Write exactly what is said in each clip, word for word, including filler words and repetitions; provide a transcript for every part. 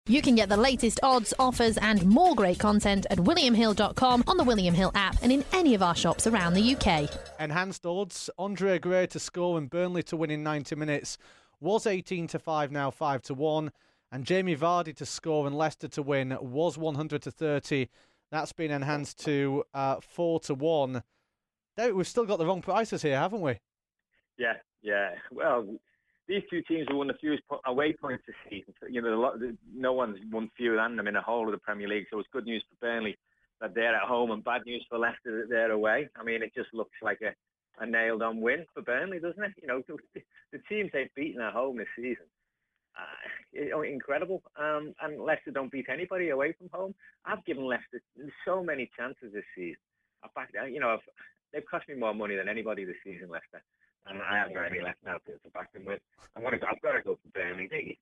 You can get the latest odds, offers and more great content at william hill dot com, on the William Hill app and in any of our shops around the U K. Enhanced odds, Andre Gray to score and Burnley to win in ninety minutes was eighteen to five, now five to one. And Jamie Vardy to score and Leicester to win was one hundred to thirty. That's been enhanced to uh, four to one. Derek, we've still got the wrong prices here, haven't we? Yeah, yeah. Well, these two teams have won the fewest away points this season. You know, a lot, no one's won fewer than them in the whole of the Premier League. So it's good news for Burnley that they're at home and bad news for Leicester that they're away. I mean, it just looks like a, a nailed-on win for Burnley, doesn't it? You know, the teams they've beaten at home this season, uh, incredible. Um, and Leicester don't beat anybody away from home. I've given Leicester so many chances this season. I've backed, you know, I've, they've cost me more money than anybody this season, Leicester. And I haven't got any left now to, to back them with. I'm gonna, I've got to go for Burnley. They,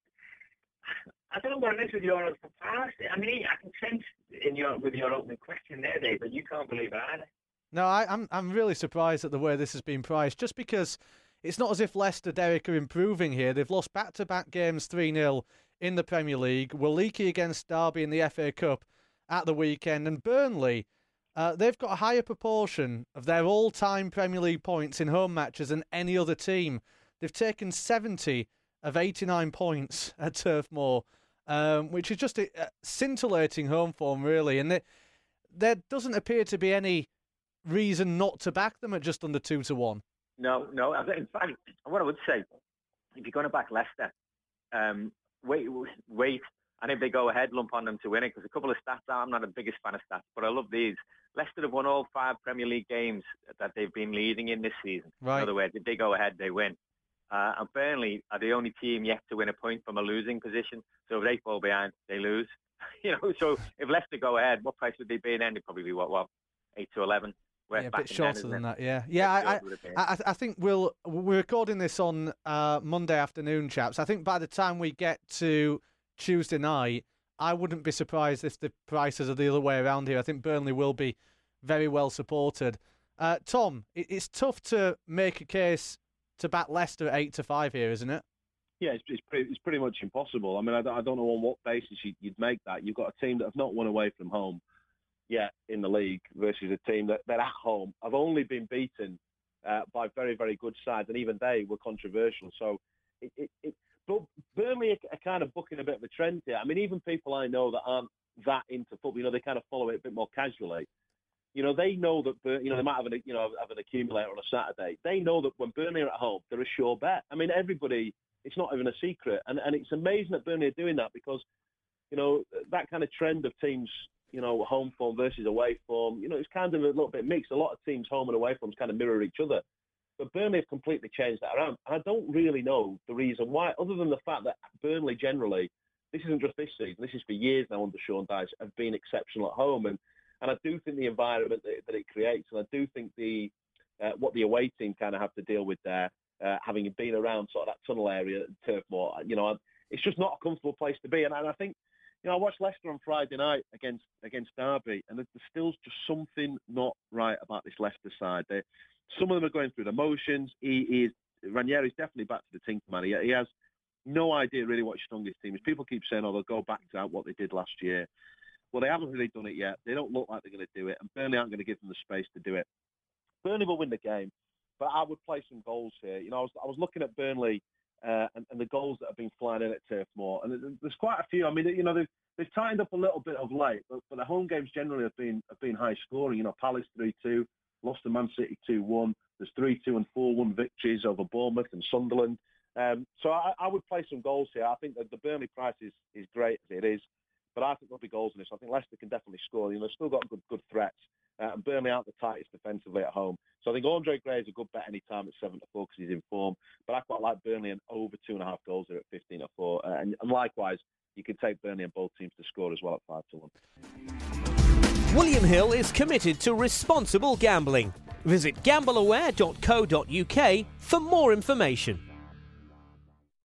I don't know what it is with your past. I mean, I can sense in your with your opening question there, Dave, but you can't believe it either. No, I, I'm I'm really surprised at the way this has been priced. Just because it's not as if Leicester, Derek, are improving here. They've lost back-to-back games three nil in the Premier League. Were leaky against Derby in the F A Cup at the weekend, and Burnley. Uh, they've got a higher proportion of their all-time Premier League points in home matches than any other team. They've taken seventy of eighty-nine points at Turf Moor, um, which is just a, a scintillating home form, really. And they, there doesn't appear to be any reason not to back them at just under two to one. No, no. In fact, what I would say, if you're going to back Leicester, um, wait, wait. And if they go ahead, lump on them to win it, because a couple of stats, I'm not the biggest fan of stats, but I love these. Leicester have won all five Premier League games that they've been leading in this season. Right. In other words, if they go ahead, they win. Uh, and Burnley are the only team yet to win a point from a losing position. So if they fall behind, they lose. You know, so if Leicester go ahead, what price would they be then? They'd probably be, what, what, eight to eleven? Yeah, a bit shorter then, than that, yeah. Yeah, I, I, I, I think we'll, we're recording this on uh, Monday afternoon, chaps. I think by the time we get to Tuesday night, I wouldn't be surprised if the prices are the other way around here. I think Burnley will be very well supported. Uh, Tom, it, it's tough to make a case to back Leicester at eight to five here, isn't it? Yeah, it's it's pretty, it's pretty much impossible. I mean, I don't, I don't know on what basis you'd, you'd make that. You've got a team that have not won away from home yet in the league versus a team that, that at home have only been beaten uh, by very, very good sides, and even they were controversial. So it, it, it But Burnley are, are kind of booking a bit of a trend here. I mean, even people I know that aren't that into football, you know, they kind of follow it a bit more casually. You know, they know that, Bur- you know, they might have an, you know, have an accumulator on a Saturday. They know that when Burnley are at home, they're a sure bet. I mean, everybody, it's not even a secret. And and it's amazing that Burnley are doing that because, you know, that kind of trend of teams, you know, home form versus away form, you know, it's kind of a little bit mixed. A lot of teams home and away forms kind of mirror each other. But Burnley have completely changed that around. And I don't really know the reason why, other than the fact that Burnley generally, this isn't just this season, this is for years now under Sean Dyche, have been exceptional at home. And, and I do think the environment that, that it creates, and I do think the uh, what the away team kind of have to deal with there, uh, having been around sort of that tunnel area at Turf Moor, you know, it's just not a comfortable place to be. And, and I think, you know, I watched Leicester on Friday night against against Derby, and there's still just something not right about this Leicester side. They, Some of them are going through the motions. He, he is Ranieri's definitely back to the Tinkerman. He, he has no idea really what his strongest team is. People keep saying, "Oh, they'll go back to what they did last year." Well, they haven't really done it yet. They don't look like they're going to do it, and Burnley aren't going to give them the space to do it. Burnley will win the game, but I would play some goals here. You know, I was I was looking at Burnley uh, and, and the goals that have been flying in at Turf Moor, and there's quite a few. I mean, you know, they've they've tightened up a little bit of late, but, but the home games generally have been have been high scoring. You know, Palace three two. Lost to Man City two one. There's three two and four one victories over Bournemouth and Sunderland. Um, so I, I would play some goals here. I think that the Burnley price is, is great as it is, but I think there'll be goals in this. I think Leicester can definitely score. You know, they've still got good good threats, uh, and Burnley aren't the tightest defensively at home. So I think Andre Gray is a good bet any time at seven to four because he's in form. But I quite like Burnley and over two and a half goals there at fifteen to four. Uh, and, and likewise, you can take Burnley and both teams to score as well at five to one. William Hill is committed to responsible gambling. Visit gamble aware dot co dot uk for more information.